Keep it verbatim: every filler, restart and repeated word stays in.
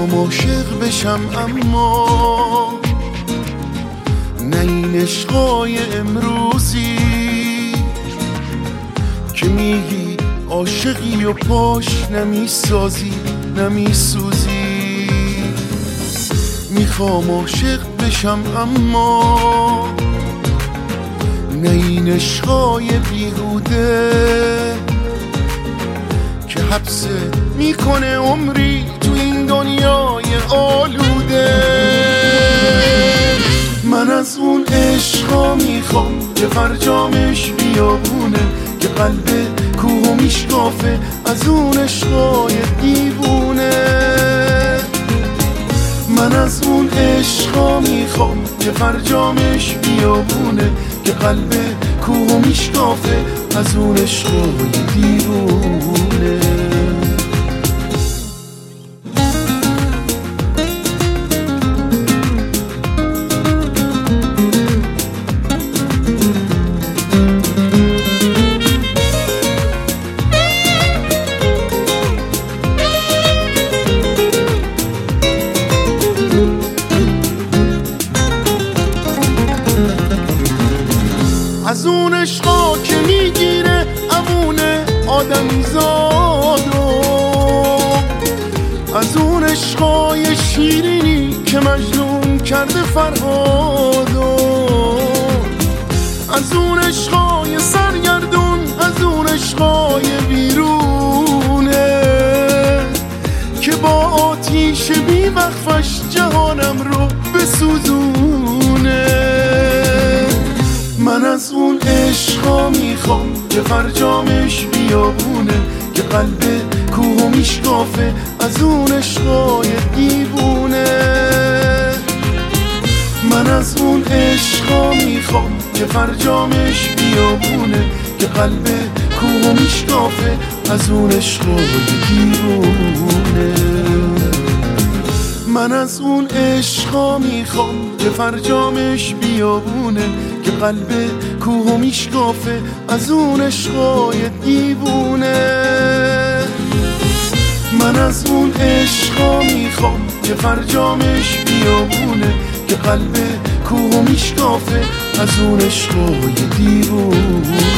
میخوام عاشق بشم اما نه این عشقای امروزی که میگی عاشقی و پاش نمیسازی نمیسوزی. میخوام عاشق بشم اما نه این عشقای بیهوده که حبس میکنه عمری تو این دنیای آلوده. من از اون عشقا میخوام که فرجامش بیابونه، که قلب کوه میشکافه از اون عشقای دیوونه. من از اون عشقا میخوام که فرجامش بیابونه، که قلب کوه میشکافه از اون عشقای دیوونه. از اون عشقا که میگیره امون آدمی زادو، از اون عشقای شیرینی که مجنون کرده فرهادو، از اون عشقای سرگردون، از اون عشقای بیرونه که با آتیش بی وقفش جهانم رو بسوزونه. من از اون عشقا میخوام که فرجامش بیابونه، که قلب کوه میشکافه از اون عشقای دیوونه. من از اون عشقا میخوام که فرجامش بیابونه، که قلب کوه میشکافه از اون عشقای دیوونه. من از اون عشقا میخوام که فرجامش بیابونه، که قلب کوه میشکافه از اون عشقای دیوونه. من از اون عشقا میخوام که فرجامش بیابونه، که قلب کوه میشکافه از اون عشقای دیوونه.